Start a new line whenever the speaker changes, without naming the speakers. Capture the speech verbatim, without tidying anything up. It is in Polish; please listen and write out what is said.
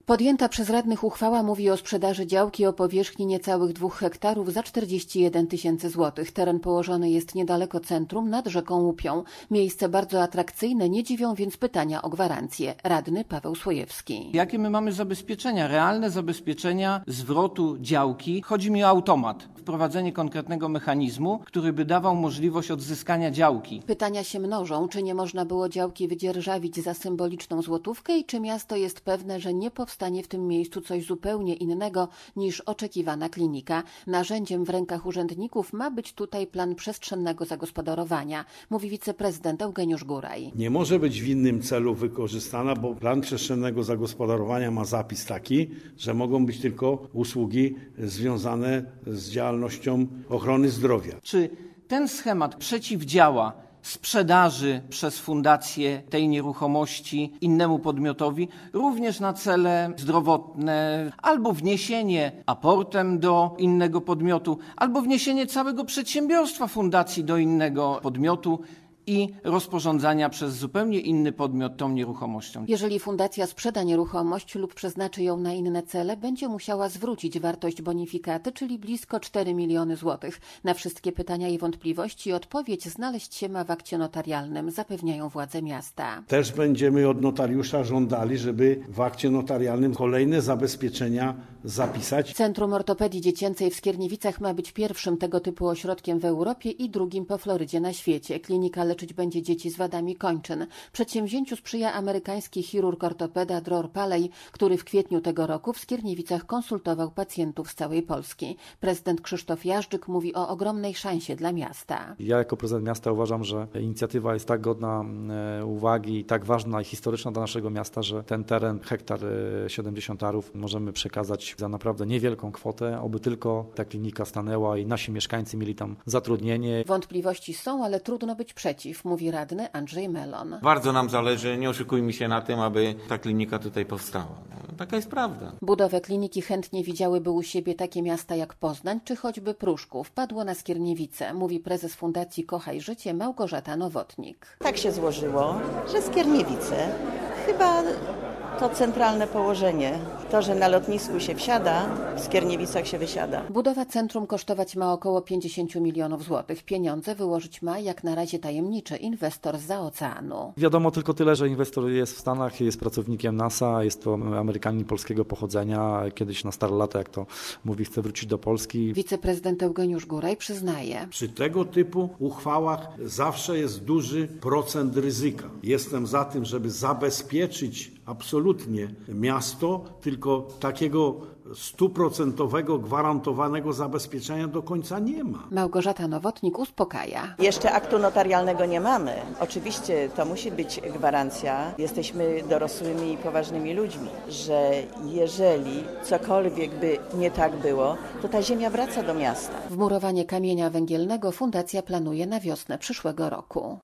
Podjęta przez radnych uchwała mówi o sprzedaży działki o powierzchni niecałych dwóch hektarów za czterdzieści jeden tysięcy złotych. Teren położony jest niedaleko centrum, nad rzeką Łupią. Miejsce bardzo atrakcyjne, nie dziwią więc pytania o gwarancję. Radny Paweł Słojewski.
Jakie my mamy zabezpieczenia? Realne zabezpieczenia zwrotu działki. Chodzi mi o automat. Wprowadzenie konkretnego mechanizmu, który by dawał możliwość odzyskania działki.
Pytania się mnożą. Czy nie można było działki wydzierżawić za symboliczną złotówkę i czy miasto jest pewne, że nie powstanie w tym miejscu coś zupełnie innego niż oczekiwana klinika? Narzędziem w rękach urzędników ma być tutaj plan przestrzennego zagospodarowania, mówi wiceprezydent Eugeniusz Góraj.
Nie może być w innym celu wykorzystana, bo plan przestrzennego zagospodarowania ma zapis taki, że mogą być tylko usługi związane z działalnością ochrony zdrowia.
Czy ten schemat przeciwdziała sprzedaży przez fundację tej nieruchomości innemu podmiotowi, również na cele zdrowotne, albo wniesienie aportem do innego podmiotu, albo wniesienie całego przedsiębiorstwa fundacji do innego podmiotu i rozporządzania przez zupełnie inny podmiot tą nieruchomością.
Jeżeli fundacja sprzeda nieruchomość lub przeznaczy ją na inne cele, będzie musiała zwrócić wartość bonifikaty, czyli blisko cztery miliony złotych. Na wszystkie pytania i wątpliwości odpowiedź znaleźć się ma w akcie notarialnym, zapewniają władze miasta.
Też będziemy od notariusza żądali, żeby w akcie notarialnym kolejne zabezpieczenia zapisać.
Centrum Ortopedii Dziecięcej w Skierniewicach ma być pierwszym tego typu ośrodkiem w Europie i drugim po Florydzie na świecie. Klinika leczyć będzie dzieci z wadami kończyn. Przedsięwzięciu sprzyja amerykański chirurg ortopeda Dror Paley, który w kwietniu tego roku w Skierniewicach konsultował pacjentów z całej Polski. Prezydent Krzysztof Jażdżyk mówi o ogromnej szansie dla miasta.
Ja jako prezydent miasta uważam, że inicjatywa jest tak godna uwagi i tak ważna i historyczna dla naszego miasta, że ten teren, hektar siedemdziesiąt arów, możemy przekazać za naprawdę niewielką kwotę, oby tylko ta klinika stanęła i nasi mieszkańcy mieli tam zatrudnienie.
Wątpliwości są, ale trudno być przeciw, mówi radny Andrzej Melon.
Bardzo nam zależy, nie oszukujmy się na tym, aby ta klinika tutaj powstała. No, taka jest prawda.
Budowę kliniki chętnie widziałyby u siebie takie miasta jak Poznań czy choćby Pruszków. Padło na Skierniewice, mówi prezes Fundacji Kochaj Życie Małgorzata Nowotnik.
Tak się złożyło, że Skierniewice chyba to centralne położenie. To, że na lotnisku się wsiada, w Skierniewicach się wysiada.
Budowa centrum kosztować ma około pięćdziesiąt milionów złotych. Pieniądze wyłożyć ma jak na razie tajemniczy inwestor zza oceanu.
Wiadomo tylko tyle, że inwestor jest w Stanach, jest pracownikiem NASA, jest to Amerykanin polskiego pochodzenia. Kiedyś na stare lata, jak to mówi, chce wrócić do Polski.
Wiceprezydent Eugeniusz Góraj przyznaje.
Przy tego typu uchwałach zawsze jest duży procent ryzyka. Jestem za tym, żeby zabezpieczyć absolutnie miasto, tylko takiego stuprocentowego gwarantowanego zabezpieczenia do końca nie ma.
Małgorzata Nowotnik uspokaja.
Jeszcze aktu notarialnego nie mamy. Oczywiście to musi być gwarancja. Jesteśmy dorosłymi i poważnymi ludźmi, że jeżeli cokolwiek by nie tak było, to ta ziemia wraca do miasta.
Wmurowanie kamienia węgielnego fundacja planuje na wiosnę przyszłego roku.